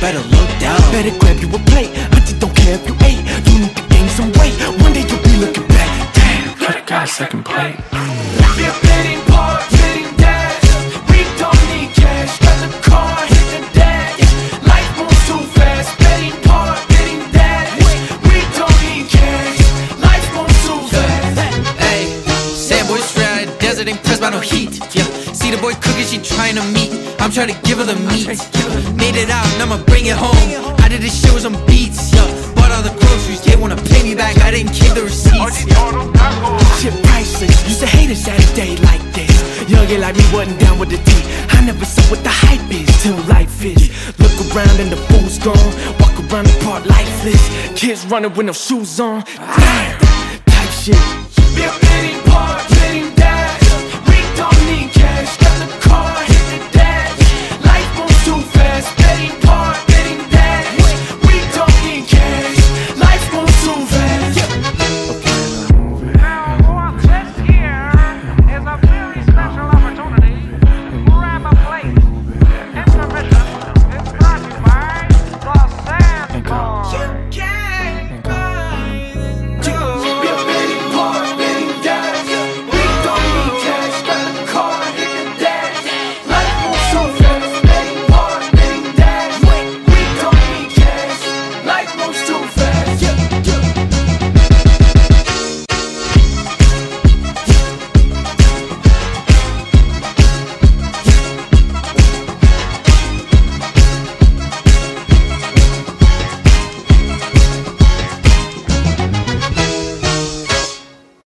better look down. Better grab you a plate, I just don't care if you ate. You need to gain some weight, one day you'll be looking back. Damn, could've got a second plate. We're bidding park, bidding dash. We don't need cash, got the car, hit the dash. Life moves too fast, bidding park, bidding dash. We don't need cash, life moves too fast. Hey, sad boy straight out of the desert, ain't pressed by no heat. Yeah, see the boy cooking, she trying to meet. I'm trying to give her the meat. Made it out and I'ma bring it home. I did this shit with some beats. Yeah, bought all the groceries, they wanna pay me back. I didn't keep the receipts. Shit priceless, used to hate us at a day like this. Youngin' like me wasn't down with the D. I never saw what the hype is till life is. Look around and the fool's gone. Walk around the park lifeless. Kids running with no shoes on. Damn, type shit.